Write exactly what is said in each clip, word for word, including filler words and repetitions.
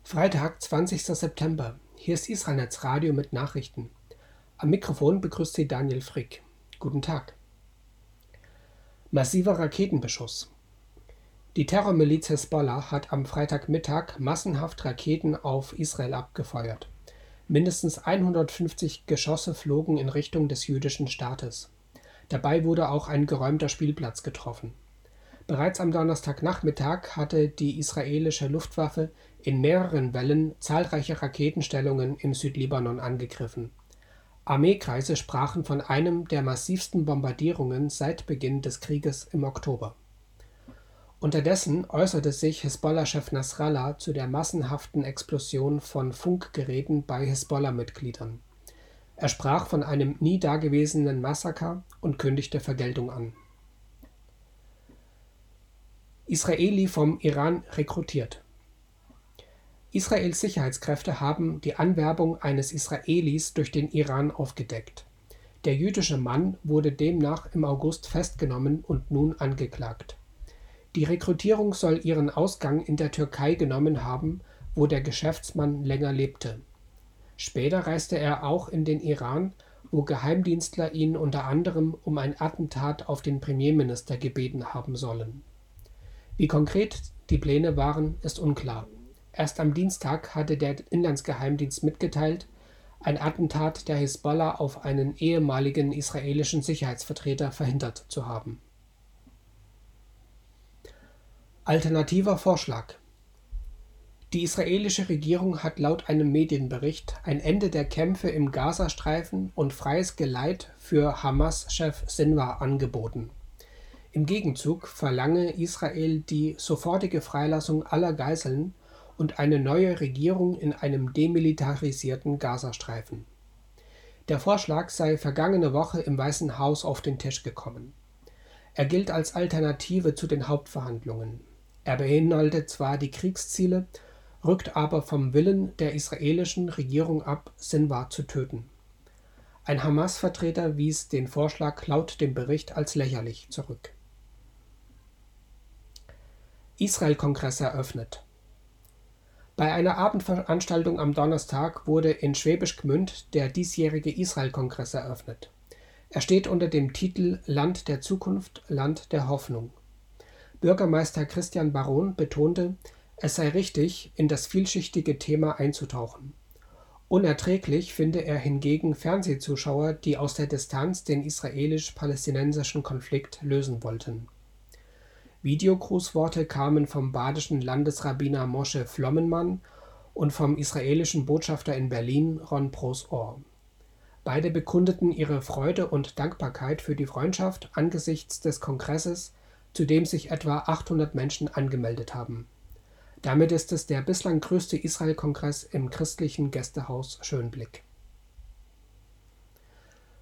Freitag, zwanzigster September. Hier ist Israelnetz Radio mit Nachrichten. Am Mikrofon begrüßt Sie Daniel Frick. Guten Tag. Massiver Raketenbeschuss. Die Terrormiliz Hisbollah hat am Freitagmittag massenhaft Raketen auf Israel abgefeuert. Mindestens hundertfünfzig Geschosse flogen in Richtung des jüdischen Staates. Dabei wurde auch ein geräumter Spielplatz getroffen. Bereits am Donnerstagnachmittag hatte die israelische Luftwaffe in mehreren Wellen zahlreiche Raketenstellungen im Südlibanon angegriffen. Armeekreise sprachen von einem der massivsten Bombardierungen seit Beginn des Krieges im Oktober. Unterdessen äußerte sich Hisbollah-Chef Nasrallah zu der massenhaften Explosion von Funkgeräten bei Hisbollah-Mitgliedern. Er sprach von einem nie dagewesenen Massaker und kündigte Vergeltung an. Israeli vom Iran rekrutiert. Israels Sicherheitskräfte haben die Anwerbung eines Israelis durch den Iran aufgedeckt. Der jüdische Mann wurde demnach im August festgenommen und nun angeklagt. Die Rekrutierung soll ihren Ausgang in der Türkei genommen haben, wo der Geschäftsmann länger lebte. Später reiste er auch in den Iran, wo Geheimdienstler ihn unter anderem um ein Attentat auf den Premierminister gebeten haben sollen. Wie konkret die Pläne waren, ist unklar. Erst am Dienstag hatte der Inlandsgeheimdienst mitgeteilt, ein Attentat der Hisbollah auf einen ehemaligen israelischen Sicherheitsvertreter verhindert zu haben. Alternativer Vorschlag. Die israelische Regierung hat laut einem Medienbericht ein Ende der Kämpfe im Gazastreifen und freies Geleit für Hamas-Chef Sinwar angeboten. Im Gegenzug verlange Israel die sofortige Freilassung aller Geiseln und eine neue Regierung in einem demilitarisierten Gazastreifen. Der Vorschlag sei vergangene Woche im Weißen Haus auf den Tisch gekommen. Er gilt als Alternative zu den Hauptverhandlungen. Er beinhaltet zwar die Kriegsziele, rückt aber vom Willen der israelischen Regierung ab, Sinwar zu töten. Ein Hamas-Vertreter wies den Vorschlag laut dem Bericht als lächerlich zurück. Israel-Kongress eröffnet. Bei einer Abendveranstaltung am Donnerstag wurde in Schwäbisch Gmünd der diesjährige Israel-Kongress eröffnet. Er steht unter dem Titel Land der Zukunft, Land der Hoffnung. Bürgermeister Christian Baron betonte, es sei richtig, in das vielschichtige Thema einzutauchen. Unerträglich finde er hingegen Fernsehzuschauer, die aus der Distanz den israelisch-palästinensischen Konflikt lösen wollten. Videogrußworte kamen vom badischen Landesrabbiner Moshe Flommenmann und vom israelischen Botschafter in Berlin Ron Prosor. Beide bekundeten ihre Freude und Dankbarkeit für die Freundschaft angesichts des Kongresses, zu dem sich etwa achthundert Menschen angemeldet haben. Damit ist es der bislang größte Israel-Kongress im christlichen Gästehaus Schönblick.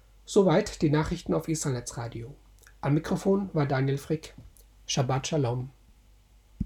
Soweit die Nachrichten auf Israelnetz Radio. Am Mikrofon war Daniel Frick. Shabbat Shalom.